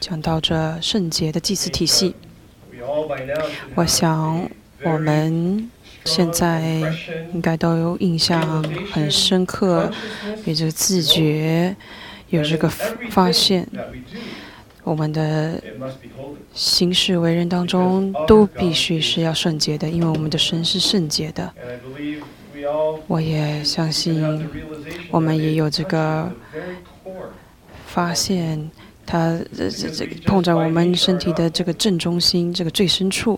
讲到这圣洁的祭祀体系。我想我们现在应该都有印象很深刻，有这个自觉，有这个发现，我们的行事为人当中都必须是要圣洁的，因为我们的神是圣洁的。我也相信我们也有这个发现，它碰在我们身体的这个正中心，这个最深处。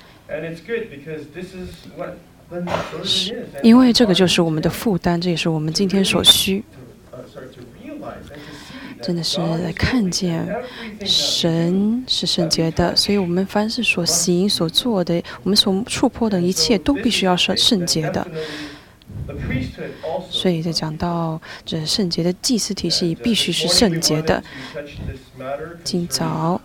因为这个就是我们的负担，这也是我们今天所需。真的是来看见神是圣洁的，所以我们凡是所行所做的，我们所触碰的一切都必须要是圣洁的。所以在讲到这圣洁的祭祀体系必须是圣洁的。今早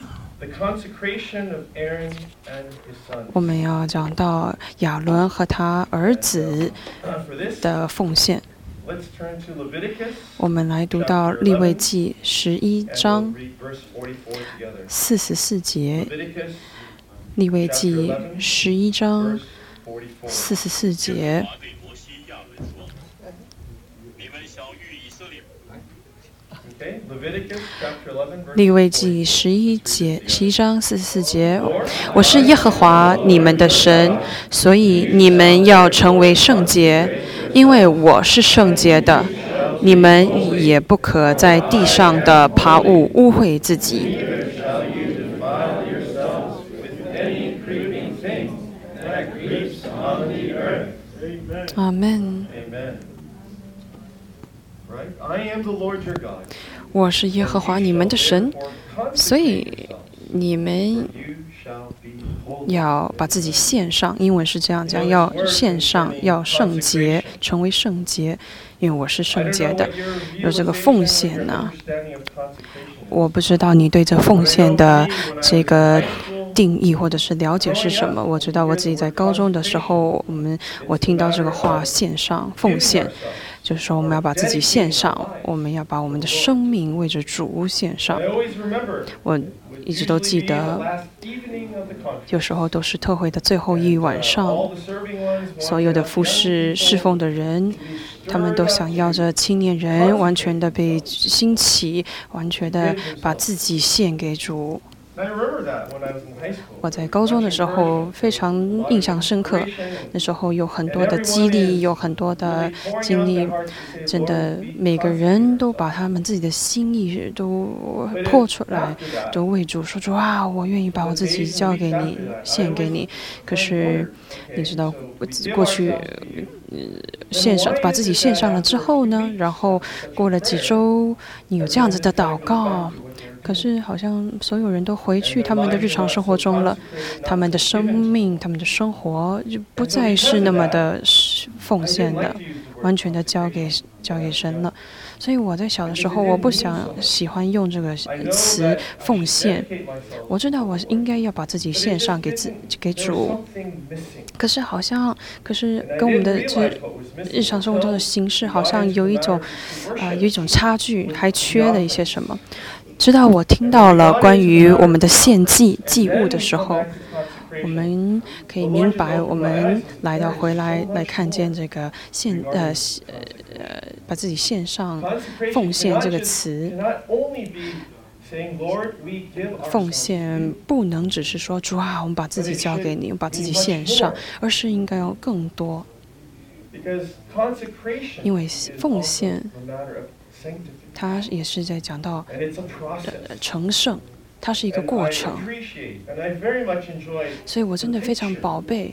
我们要讲到亚伦和他儿子的奉献。我们来读到利未记11章44节。利未记11章44节。利未记11章44节，我是耶和华你们的神，所以你们要成为圣洁，因为我是圣洁的。你们也不可在地上的爬物污秽自己。阿们。我是耶和华你们的神，所以你们要把自己献上。英文是这样讲，要献上，要圣洁，成为圣洁，因为我是圣洁的。有这个奉献呢，我不知道你对这奉献的这个定义或者是了解是什么。我知道我自己在高中的时候，我听到这个话，献上奉献，就是说我们要把自己献上，我们要把我们的生命为着主献上。我一直都记得，有时候都是特会的最后一晚上，所有的服侍侍奉的人，他们都想要着青年人完全的被兴起，完全的把自己献给主。我在高中的时候非常印象深刻，那时候有很多的激励，有很多的经历，真的每个人都把他们自己的心意都泼出来，都为主说主啊，我愿意把我自己交给你，献给你。可是你知道过去献上把自己献上了之后呢，然后过了几周，你有这样子的祷告，可是好像所有人都回去他们的日常生活中了，他们的生命他们的生活就不再是那么的奉献的，完全的交给神了。所以我在小的时候，我不喜欢用这个词奉献。我知道我应该要把自己献上给主，可是跟我们的这日常生活中的形式好像有一种差距，还缺了一些什么。直到我听到了关于我们的献祭物的时候，我们可以明白，我们回来看见这个把自己献上奉献这个词。奉献不能只是说主啊，我们把自己交给你，我们把自己献上，而是应该要更多。因为奉献它也是在讲到成圣，它是一个过程，所以我真的非常宝贝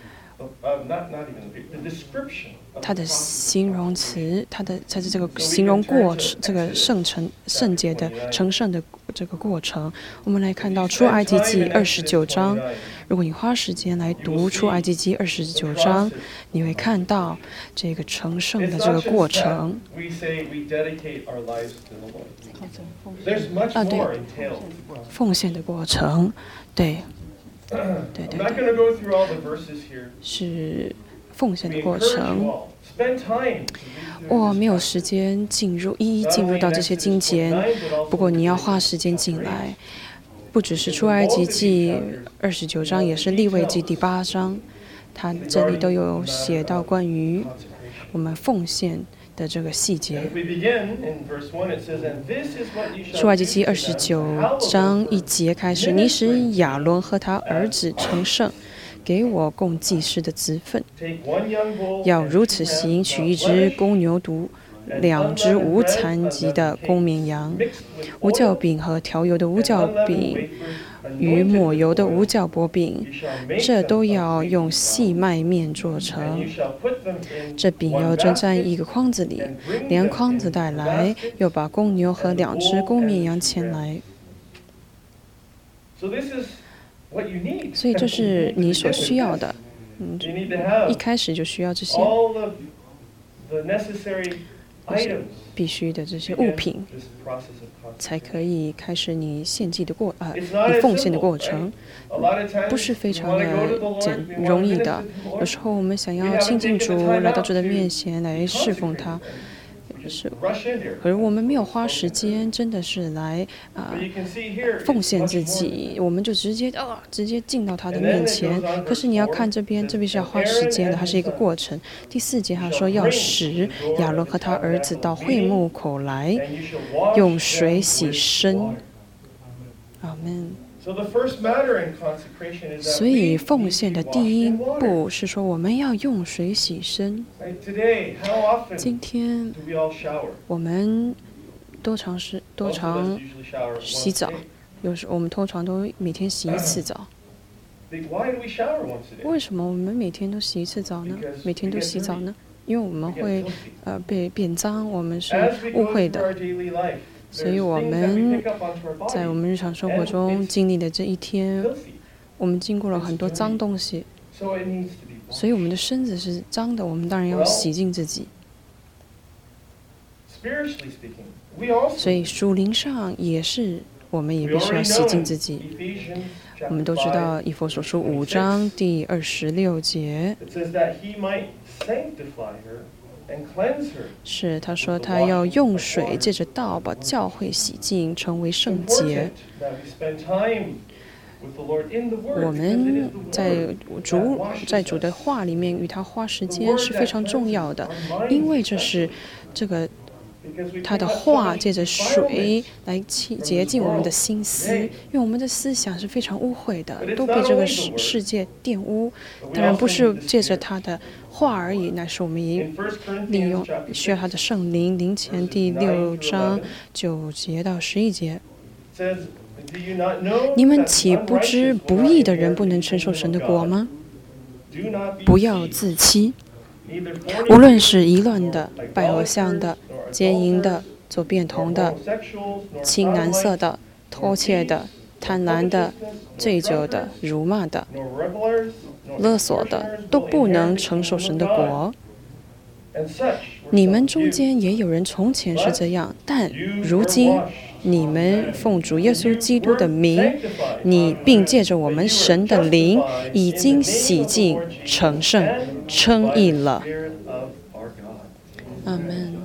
它的形容词，它的这个形容过程，这个圣洁的成圣的这个过程。我们来看到出埃及记29章，如果你花时间来读出埃及记29章，你会看到这个成圣的这个过程。对，奉献的过程，对，是奉献的过程。我没有时间一一进入到这些经节，不过你要花时间进来， 不只是出埃及记29章，也是利未记第8章，它这里都有写到关于我们奉献的这个细节。出埃及记29章1节开始，你使亚伦和他儿子成圣，给我供祭司的职分，要如此行，取1只公牛犊，2只无残疾的公绵羊，无酵饼和调油的无酵饼，与抹油的无酵薄饼，这都要用细麦面做成。这饼要装在1个筐子里，连筐子带来，又把公牛和2只公绵羊牵来。所以这是你所需要的，一开始就需要这些必须的这些物品，才可以开始你献祭的你奉献的过程，不是非常的容易的。有时候我们想要亲近主，来到主的面前来侍奉他，可是我们没有花时间，真的是来奉献自己，我们就直接进到他的面前。可是你要看这边是要花时间的，它是一个过程。第4节他说要使亚伦和他儿子到会幕口来，用水洗身。阿们。所以奉献的第1步是说我们要用水洗身。今天我们多常洗澡，有时我们通常都每天洗1次澡。为什么我们每天都洗1次澡呢？每天都洗澡呢？因为我们会变脏，我们是污秽的。所以我们在我们日常生活中经历的这一天，我们经过了很多脏东西，所以我们的身子是脏的，我们当然要洗净自己。所以属灵上也是，我们也必须要洗净自己。我们都知道以弗所书5章第26节，是他说他要用水借着道把教会洗净，成为圣洁。我们在主的话里面与他花时间是非常重要的，因为这是他的话借着水来洁净我们的心思，因为我们的思想是非常污秽的，都被这个世界玷污。当然不是借着他的话而已，乃是我们也需要他的圣灵。灵前第6章9节到11节，你们岂不知不义的人不能承受神的国吗？不要自欺，无论是淫乱的、拜偶像的、奸淫的、做变童的、青蓝色的、偷窃的、贪婪的、醉酒的、辱骂的、勒索的，都不能承受神的国。你们中间也有人从前是这样，但如今你们奉主耶稣基督的名，你并借着我们神的灵，已经洗净、成圣、称义了。阿门。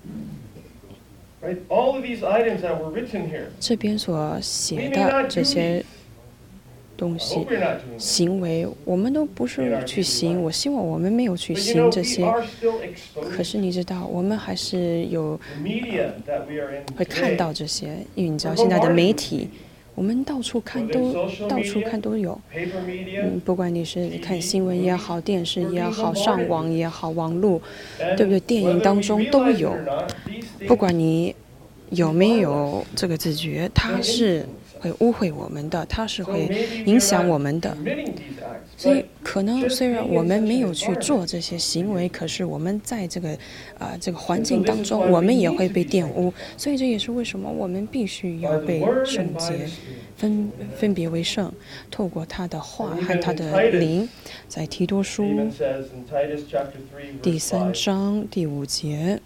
这边所写的这些东西、行为，我们都不是去行。我希望我们没有去行这些。可是你知道，我们还是会看到这些，因为你知道现在的媒体，我们到处看都有。不管你是看新闻也好，电视也好，上网也好，网络，对不对？电影当中都有。不管你有没有这个自觉，它是会污秽我们的，它是会影响我们的。所以可能虽然我们没有去做这些行为，可是我们在这个环境当中，我们也会被玷污。所以这也是为什么我们必须要被圣洁，分别为圣，透过他的话和他的灵。在提多书第3章第5节，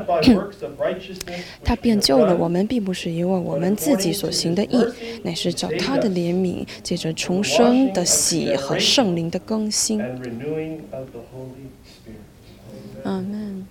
他便救了我们，并不是因为我们自己所行的义，乃是照他的怜悯，借着重生的喜和圣灵的更新。阿门。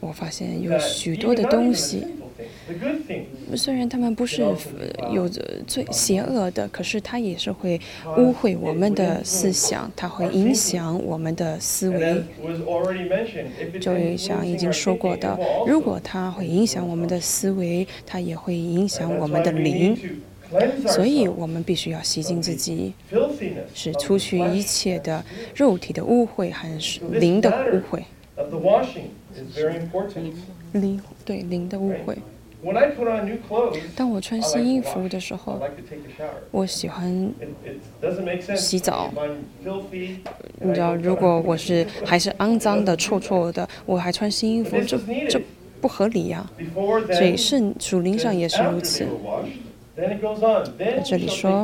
我发现有许多的东西，虽然他们不是有着最邪恶的，可是它也是会污秽我们的思想，它会影响我们的思维。就像已经说过的，如果它会影响我们的思维，它也会影响我们的灵。所以我们必须要洗净自己，是除去一切的肉体的污秽和灵的污秽。灵的污秽。当我穿新衣服的时候，我喜欢洗澡。你知道，如果我还是肮脏的、臭臭的，我还穿新衣服，这不合理呀。所以属灵上也是如此。在这里说。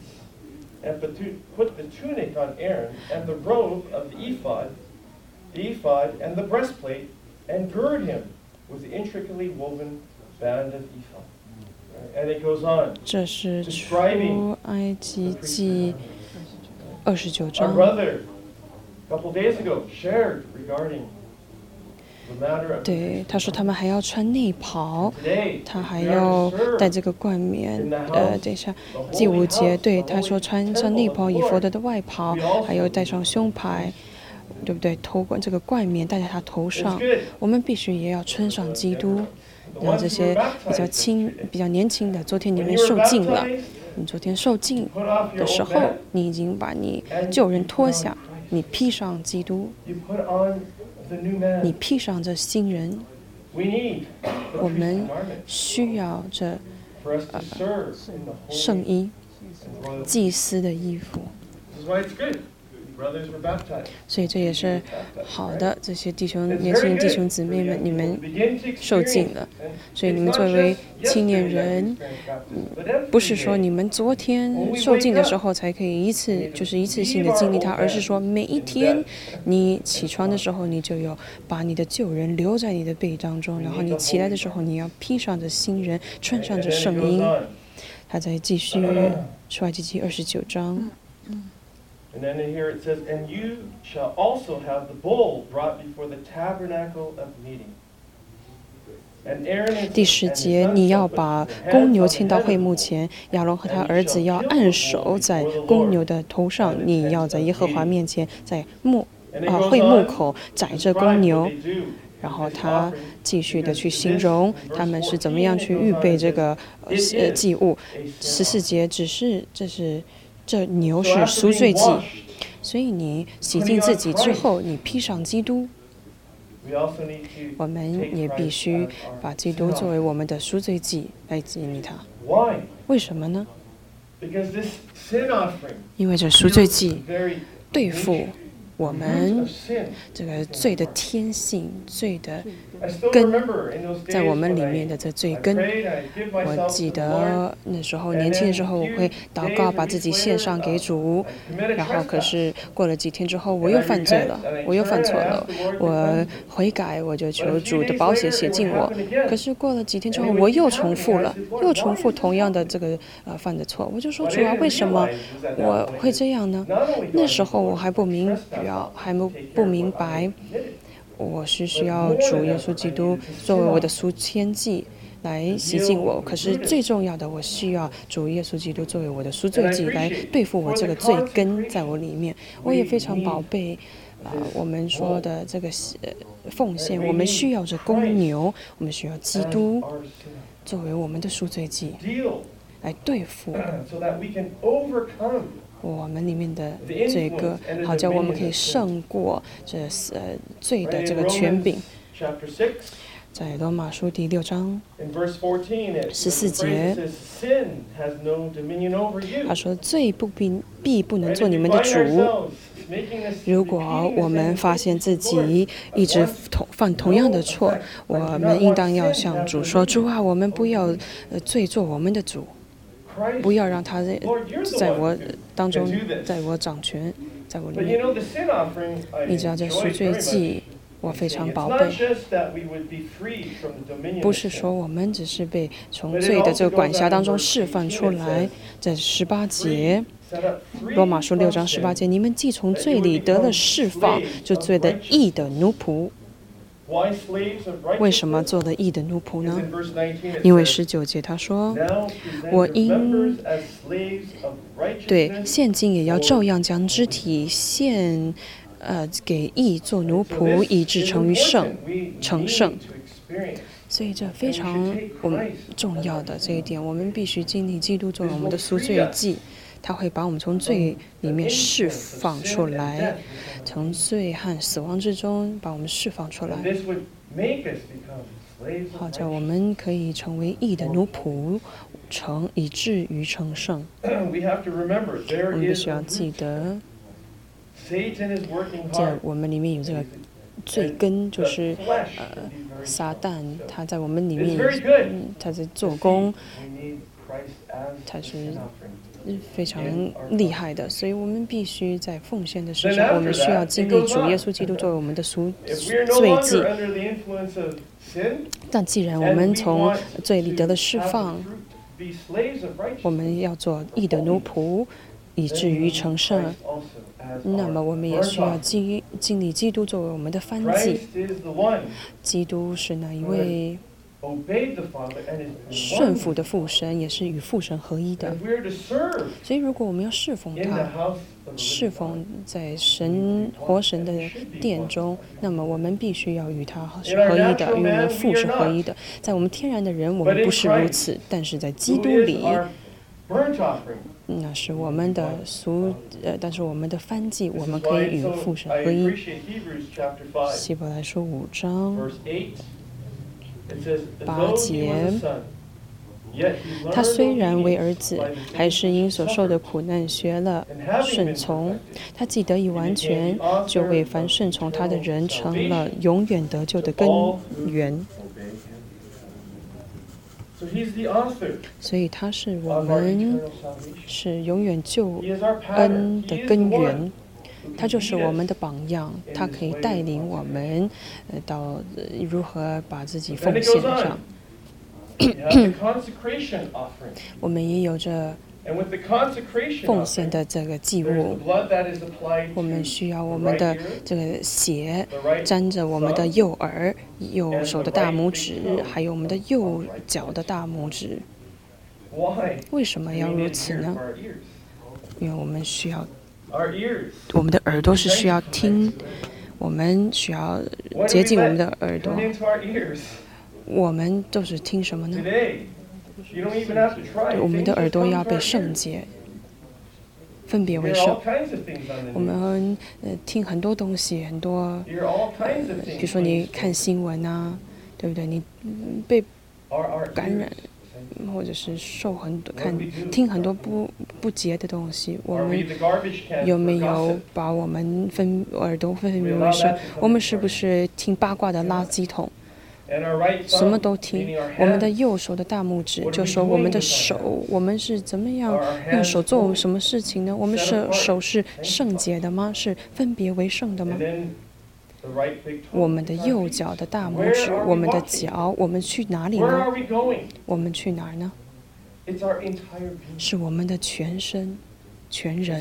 The ephod and the breastplate, and gird him with the intricately woven band of ephod. And it goes on. 这是出埃及记29章。 Our brother, a couple days ago, shared regarding the matter of. 对，他说他们还要穿内袍，他还要戴这个冠冕。等一下，第5节，对，他说穿上内袍，以弗得的外袍，还有戴上胸牌。对不对？这个冠冕戴在他头上，我们必须也要穿上基督。然后这些比较年轻的，昨天你们受浸了，你昨天受浸的时候，你已经把你旧人脱下，你披上基督，你披上这新人。我们需要这圣衣，祭司的衣服。所以这也是好的，这些年轻弟兄姊妹们，你们受尽了。所以你们作为青年人，不是说你们昨天受尽的时候才可以一次性的经历它，而是说每一天你起床的时候，你就要把你的旧人留在你的背当中，然后你起来的时候，你要披上着新人，穿上着圣衣。他在继续出埃及记29章。 And then here it says, and you shall also have the bull brought before the tabernacle of meeting. 第10节，你要把公牛牵到会幕前，亚伦和他儿子要按手在公牛的头上，你要在耶和华面前，在会幕口宰这公牛。然后他继续的去形容他们是怎么样去预备这个祭物。14节，这牛是赎罪祭，所以你洗净自己之后，你披上基督。我们也必须把基督作为我们的赎罪祭来经历它。为什么呢？因为这赎罪祭对付我们这个罪的天性、罪的根，在我们里面的这罪根。我记得那时候年轻的时候，我会祷告，把自己献上给主，然后可是过了几天之后，我又犯罪了，我又犯错了，我悔改，我就求主的宝血洗净我。可是过了几天之后，我又重复同样的这个犯的错，我就说主啊，为什么我会这样呢？那时候我还不明白。我是需要主耶稣基督作为我的赎愆祭来洗净我，可是最重要的，我需要主耶稣基督作为我的赎罪祭来对付我这个罪根在我里面。我也非常宝贝我们说的这个奉献，我们需要这公牛，我们需要基督作为我们的赎罪祭来对付我们里面的罪恶，好叫我们可以胜过这罪的这个权柄。在罗马书第6章14节，他说：“罪必不能做你们的主。”如果我们发现自己一直犯同样的错，我们应当要向主说：“主啊，我们不要罪做我们的主。”不要让他在我当中，在我掌权，在我里面。你知道这赎罪祭，我非常宝贝。不是说我们只是被从罪的这个管辖当中释放出来。在18节，罗马书6章18节，你们既从罪里得了释放，就罪的义的奴仆。 为什么做了义的奴仆呢？因为19节他说：“我因对现今也要照样将肢体献给义做奴仆，以致成圣。”所以这非常重要的这一点，我们必须经历基督作为我们的赎罪祭。他会把我们从罪里面释放出来，从罪和死亡之中把我们释放出来，好叫我们可以成为义的奴仆，以至于成圣。我们必须要记得，在我们里面有这个罪根，就是撒旦，他在我们里面，他在做工，他是非常厉害的，所以我们必须在奉献的事上，我们需要经历主耶稣基督作为我们的赎罪祭。但既然我们从罪里得了释放，我们要做义的奴仆，以至于成圣，那么我们也需要经历基督作为我们的燔祭。基督是那一位顺服的父神，也是与父神合一的。所以如果我们要侍奉他，侍奉在活神的殿中，那么我们必须要与他合一的，与我们父是合一的。在我们天然的人，我们不是如此，但是在基督里，那是我们的但是我们的燔祭，我们可以与父神合一。希伯来书5章8节，他虽然为儿子，还是因所受的苦难学了顺从。他既得以完全，就为凡顺从他的人成了永远得救的根源。所以他是我们是永远救恩的根源。他就是我们的榜样，他可以带领我们到如何把自己奉献上。我们也有着奉献的这个祭物，我们需要我们的这个血沾着我们的右手的大拇指，还有我们的右脚的大拇指。为什么要如此呢？因为我们需要，我们的耳朵是需要听，我们需要接近我们的耳朵。我们都是听什么呢？对，我们的耳朵要被圣洁，分别为圣。我们听很多东西，很多，比如说你看新闻啊，对不对？你被感染，或者是听很多不洁的东西。我们有没有把我们耳朵分别为圣？我们是不是听八卦的垃圾桶？什么都听。我们的右手的大拇指就说我们的手，我们是怎么样用手做什么事情呢？我们手是圣洁的吗？是分别为圣的吗？我们的右脚的大拇指，我们的脚，我们去哪里呢？我们去哪儿呢？是我们的全身、全人。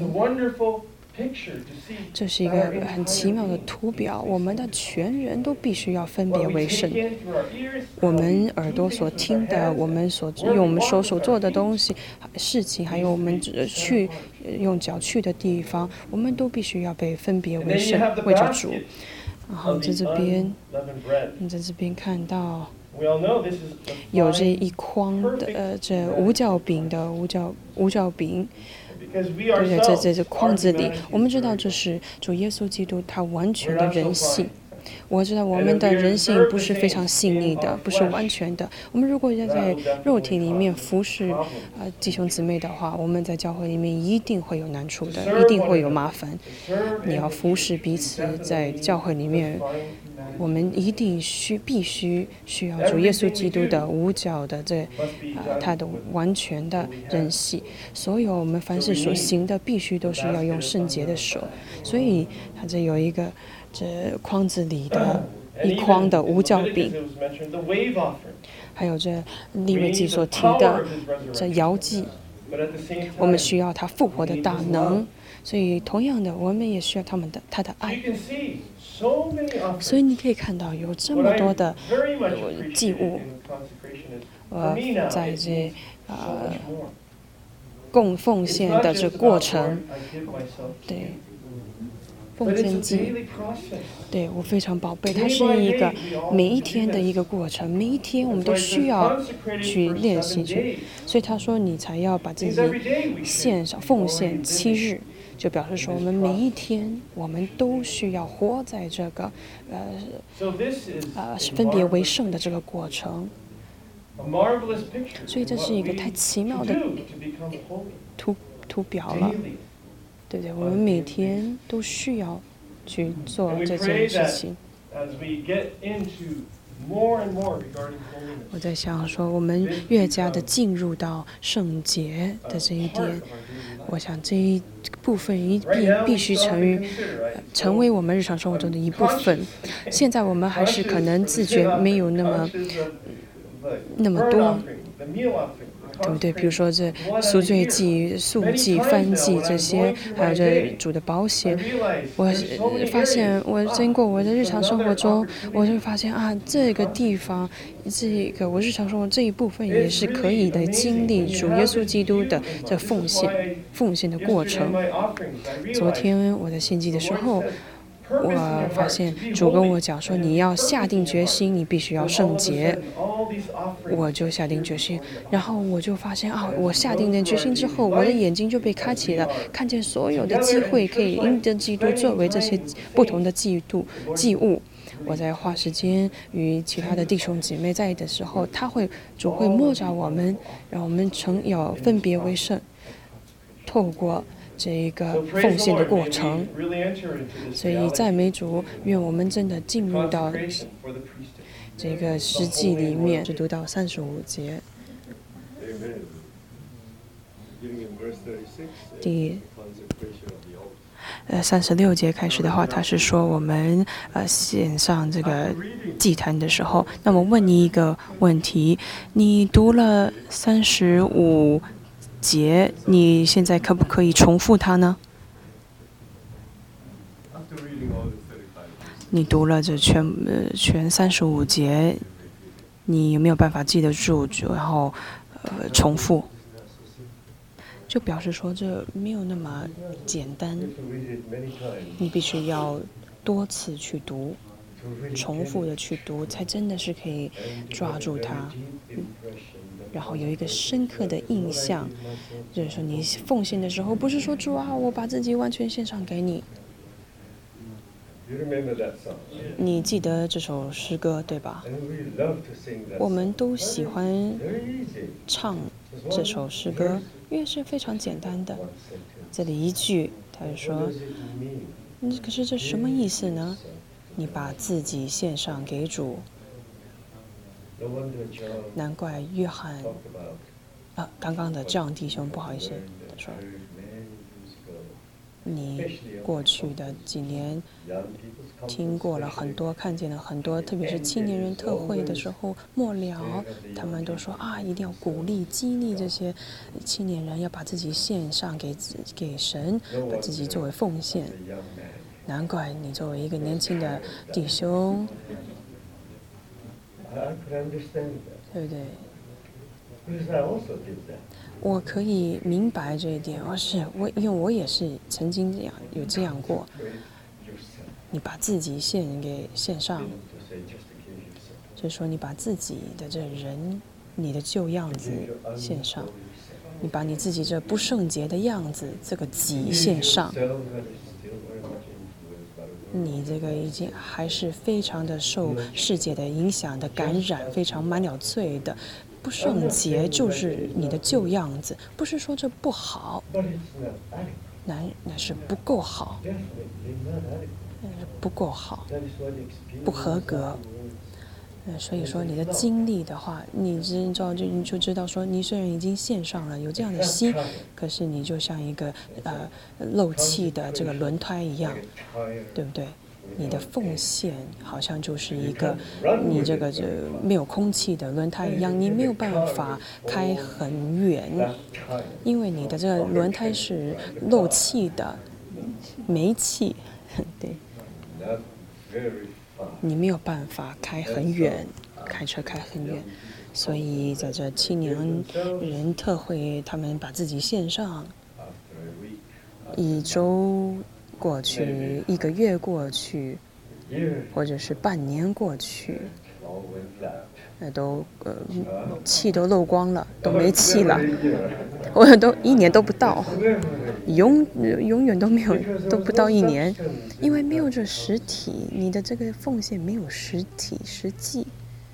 这是一个很奇妙的图表，我们的全人都必须要分别为圣。我们耳朵所听的，我们用我们手所做的东西、事情，还有我们用脚去的地方，我们都必须要被分别为圣，为着主。然后在这边，你在这边看到有这一筐的这无酵饼的无酵饼。对，在这筐子里，我们知道这是主耶稣基督他完全的人性。我知道我们的人性不是非常细腻的，不是完全的。我们如果要在肉体里面服侍弟兄姊妹的话，我们在教会里面一定会有难处的，一定会有麻烦。你要服侍彼此，在教会里面，我们一定必须需要主耶稣基督的无酵的他的完全的人性。所有我们凡事所行的，必须都是要用圣洁的手。所以他这有一个这筐子里的一筐的无酵饼，还有这利未记所提的这摇祭，我们需要他复活的大能。所以同样的，我们也需要他的爱。 所以你可以看到有这么多的祭物，在这奉献的这过程，对，奉献祭，对我非常宝贝，它是一个每一天的一个过程，每一天我们都需要去练习去，所以他说你才要把自己献上，奉献7日。就表示说，我们每一天，我们都需要活在这个分别为圣的这个过程。所以这是一个太奇妙的图表了，对不对？我们每天都需要去做这件事情。我在想说，我们越加的进入到圣洁的这一点，我想这一部分必须成为我们日常生活中的一部分。现在我们还是可能自觉没有那么多，对不对？比如说这赎罪祭、素祭、燔祭这些，还有这主的保险，我发现我经过我的日常生活中，我就发现啊，这个地方，这个我日常生活这一部分也是可以的经历主耶稣基督的这奉献的过程。昨天我在献祭的时候，我发现主跟我讲说，你要下定决心，你必须要圣洁。我就下定决心，然后我就发现啊，我下定了决心之后，我的眼睛就被开启了，看见所有的机会可以因着基督作为这些不同的祭物。我在花时间与其他的弟兄姐妹在的时候，主会摸着我们，让我们要分别为圣，透过这个奉献的过程。所以赞美主，愿我们真的进入到这个诗记里面，是读到35节。第36节开始的话，他是说我们献上这个祭坛的时候，那么问你一个问题，你读了35节，你现在可不可以重复它呢？你读了这全35节，你有没有办法记得住，然后重复？就表示说这没有那么简单，你必须要多次去读，重复的去读，才真的是可以抓住它，然后有一个深刻的印象。就是说你奉献的时候，不是说主啊，我把自己完全献上给你。你记得这首诗歌对吧？我们都喜欢唱这首诗歌，因为是非常简单的。这里一句，他就说：“可是这什么意思呢？你把自己献上给主。”难怪约翰刚刚的这样弟兄，不好意思，他说。你过去的几年听过了很多，看见了很多，特别是青年人特会的时候，末了他们都说啊，一定要鼓励、激励这些青年人，要把自己献上给神，把自己作为奉献。难怪你作为一个年轻的弟兄，对不对？我可以明白这一点，因为我也是曾经这样过。你把自己献上，就是说你把自己的这人，你的旧样子献上，你把你自己这不圣洁的样子，这个己献上，你这个已经还是非常的受世界的影响的感染，非常满了罪的。不圣洁就是你的旧样子，不是说这不好，那是不够好，不够好，不合格。所以说你的经历的话，你就知道说，你虽然已经献上了有这样的心，可是你就像一个漏气的这个轮胎一样，对不对？你的奉献好像就是一个你这个没有空气的轮胎一样，你没有办法开很远，因为你的这个轮胎是漏气的，没气，对。 你没有办法开很远，开车开很远。所以在这青年人特会，他们把自己献上。1周过去，1个月过去，或者是半年过去，气都漏光了，都没气了，我都1年都不到，永远都没有，都不到1年，因为没有这实体，你的这个奉献没有实体实际。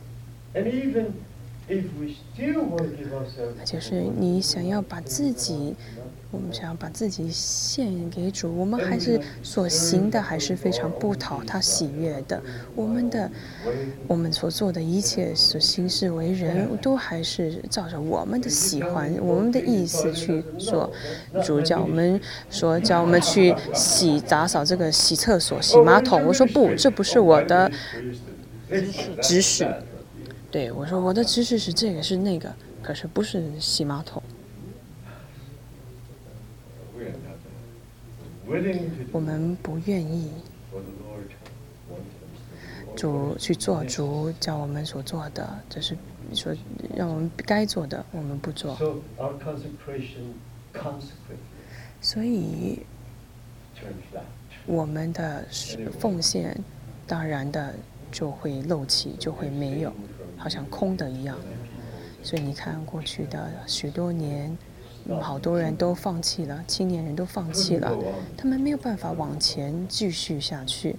就是你想要把自己，我们想要把自己献给主，我们还是所行的还是非常不讨他喜悦的。我们所做的一切所行事为人，都还是照着我们的喜欢、我们的意思去做。主叫我们说，叫我们去打扫这个洗厕所、洗马桶。我说不，这不是我的指使。对，我说我的知识是这个是那个，可是不是洗马桶。我们不愿意主去做主叫我们所做的，这是说让我们该做的，我们不做。所以我们的奉献当然的就会漏气，就会没有，好像空的一样。所以你看过去的许多年，好多人都放弃了，青年人都放弃了，他们没有办法往前继续下去。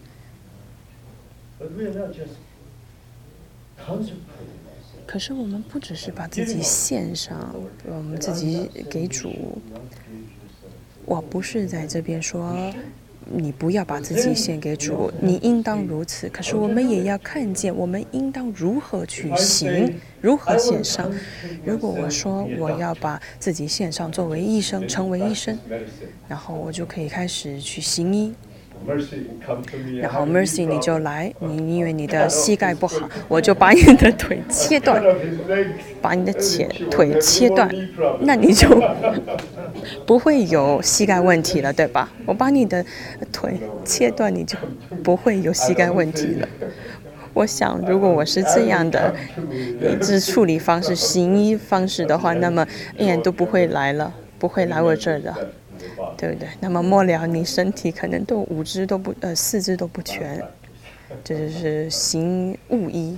可是我们不只是把自己献上，我们自己给主。我不是在这边说你不要把自己献给主，你应当如此。可是我们也要看见，我们应当如何去行，如何献上。如果我说我要把自己献上，作为医生，成为医生，然后我就可以开始去行医。然后 Mercy 你就来，你因为你的膝盖不好，我就把你的腿切断，把你的腿切断，那你就不会有膝盖问题了，对吧？我把你的腿切断，你就不会有膝盖问题了。我想，如果我是这样的医治处理方式、行医方式的话，那么都不会来了，不会来我这儿的。对不对？那么末了，你身体可能都4肢都不全，这就是行误医。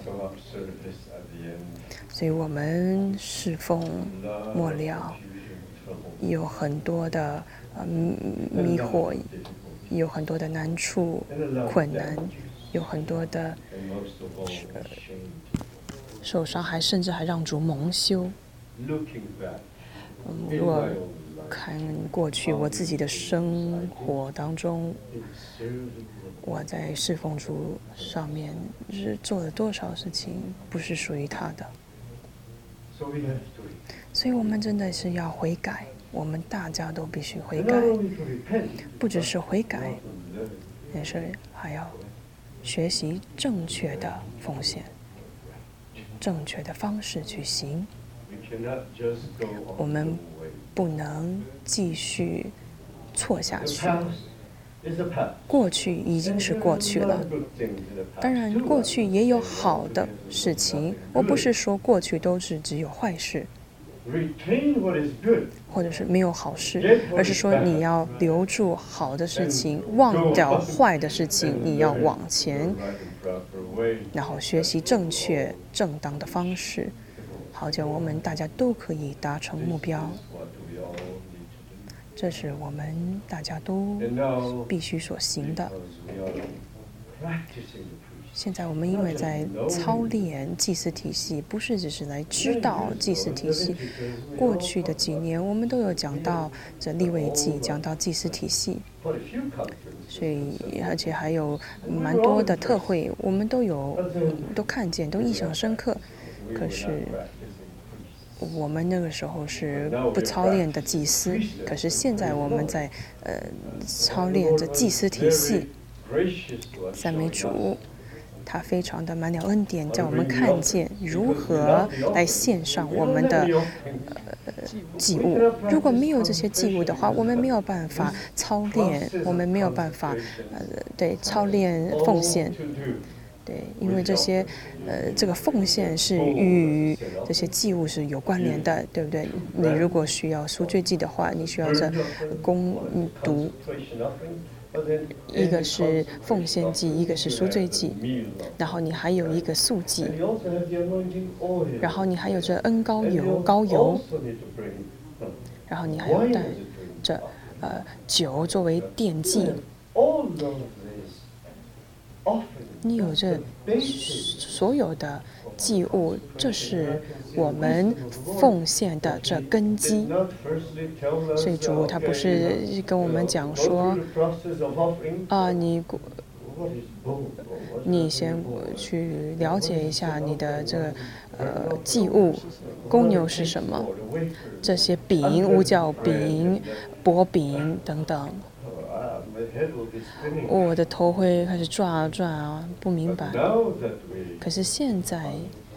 所以我们侍奉末了，有很多的迷惑，有很多的难处、困难，有很多的受伤害，甚至还让主蒙羞。如果看过去我自己的生活当中，我在侍奉主上面是做了多少事情不是属于他的，所以我们真的是要悔改，我们大家都必须悔改，不只是悔改，也是还要学习正确的奉献，正确的方式去行。我们不能继续错下去。过去已经是过去了，当然过去也有好的事情，我不是说过去都是只有坏事，或者是没有好事，而是说你要留住好的事情，忘掉坏的事情，你要往前，然后学习正确正当的方式，好叫我们大家都可以达成目标。这是我们大家都必须所行的。现在我们因为在操练祭司体系，不是只是来知道祭司体系。过去的几年，我们都有讲到这利未记，讲到祭司体系，所以而且还有蛮多的特会，我们都看见，都印象深刻。可是我们那个时候是不操练的祭司，可是现在我们在操练着祭司体系。赞美主，他非常的满了恩典，叫我们看见如何来献上我们的祭物。如果没有这些祭物的话，我们没有办法操练，我们没有办法操练奉献。对，因为这个奉献是与这些祭物是有关联的，对不对？你如果需要赎罪祭的话，你需要这攻读，一个是奉献祭，一个是赎罪祭，然后你还有一个素祭，然后你还有这恩膏油，然后你还要带着酒作为奠祭。你有这所有的祭物，这是我们奉献的这根基。所以主他不是跟我们讲说，你先去了解一下你的这个祭物，公牛是什么？这些饼，五角饼、薄饼等等。我的头会开始转啊转啊，不明白。可是现在，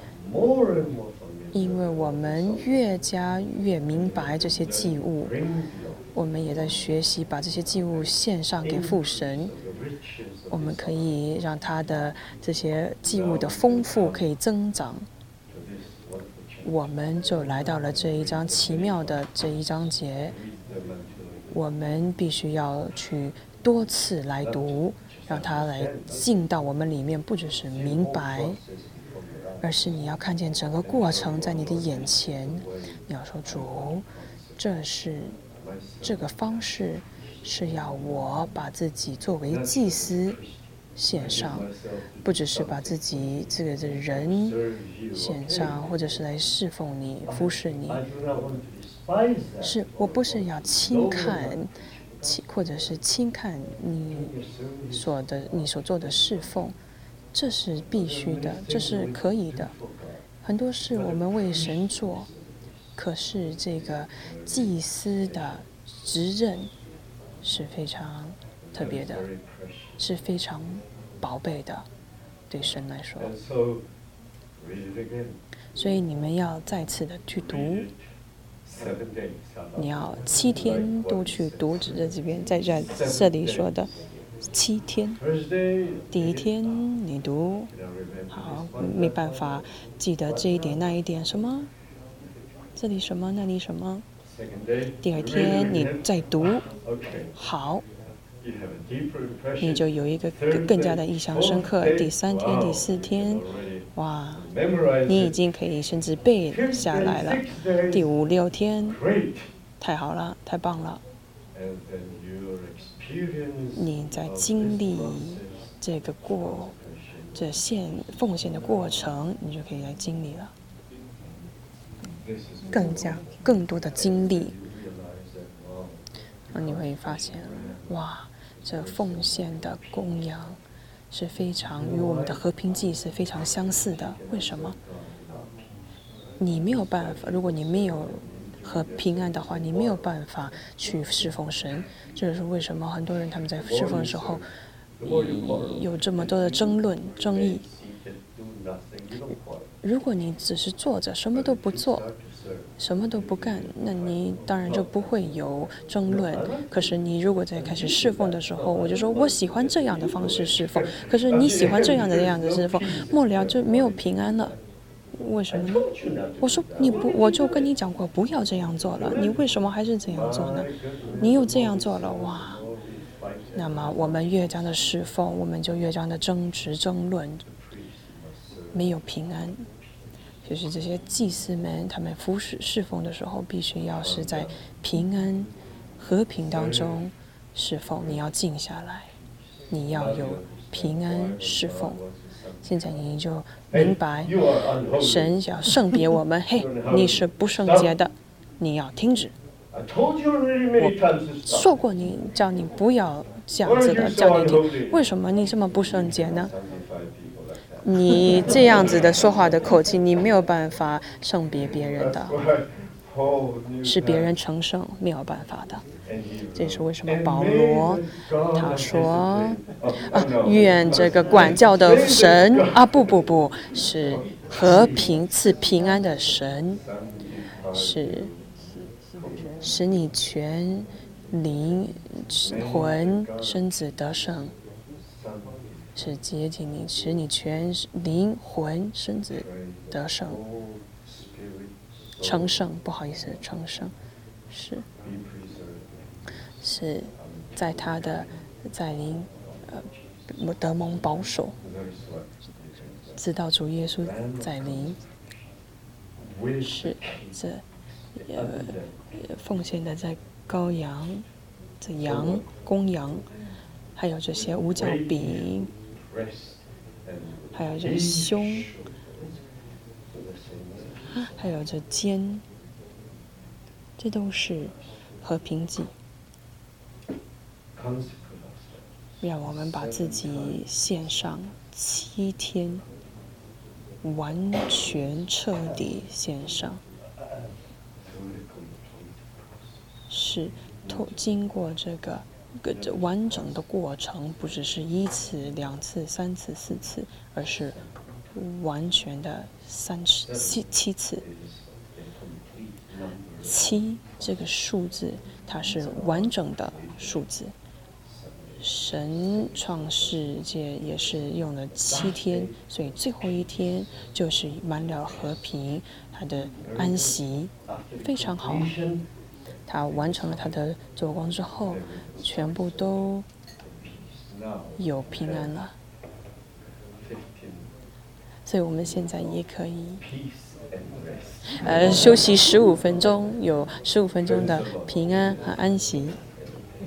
因为我们越加越明白这些祭物，我们也在学习把这些祭物献上给父神。我们可以让他的这些祭物的丰富可以增长。我们就来到了这一章奇妙的这一章节，我们必须要去多次来读，让它来进到我们里面，不只是明白，而是你要看见整个过程在你的眼前。你要说主，这个方式是要我把自己作为祭司献上，不只是把自己这个人献上，或者是来侍奉你、服侍你。我不是要轻看，或者是轻看你所做的侍奉，这是必须的，这是可以的。很多事我们为神做，可是这个祭司的职任是非常特别的，是非常宝贝的，对神来说。所以你们要再次的去读。你要7天都去读，这几遍在这里说的7天。第一天你读好，没办法记得这一点那一点，什么这里什么那里什么。第二天你再读好，你就有一个更加的印象深刻。第3天、第4天，哇，你已经可以甚至背下来了。第5、6天，太好了，太棒了。你在经历这奉献的过程，你就可以来经历了，更多的经历。你会发现，哇，这奉献的供养是非常与我们的和平祭是非常相似的。为什么？你没有办法，如果你没有和平安的话，你没有办法去侍奉神。这就是为什么很多人他们在侍奉的时候有这么多的争议。如果你只是坐着什么都不做，什么都不干，那你当然就不会有争论。可是你如果在开始侍奉的时候，我就说我喜欢这样的方式侍奉，可是你喜欢这样的样子侍奉，末了就没有平安了。为什么呢？我说我就跟你讲过不要这样做了，你为什么还是这样做呢？你又这样做了，哇！那么我们越这样的侍奉，我们就越这样的争执争论，没有平安。就是这些祭司们，他们服侍侍奉的时候，必须要是在平安、和平当中侍奉。你要静下来，你要有平安侍奉。现在你就明白，神要圣别我们，嘿，你是不圣洁的，你要停止。我说过叫你不要这样子的，叫你听。为什么你这么不圣洁呢？你这样子的说话的口气，你没有办法圣别别人的，使别人成圣没有办法的。这是为什么保罗他说愿这个管教的神不是和平赐平安的神，是使你全灵、魂、身子得胜，是接近你，使你全灵、魂、身子得胜，成圣。不好意思，成圣是在他的在灵得蒙保守，知道主耶稣在灵，是这奉献的在羔羊、这羊、公羊，还有这些五角饼，还有这胸，还有这肩，这都是和平祭。让我们把自己献上7天，完全彻底献上，是经过这个完整的过程，不只是1次、2次、3次、4次，而是完全的7次。7这个数字，它是完整的数字。神创世界也是用了7天，所以最后1天就是满了和平，他的安息非常好。他完成了他的做工之后，全部都有平安了。所以我们现在也可以休息15分钟，有15分钟的平安和安息。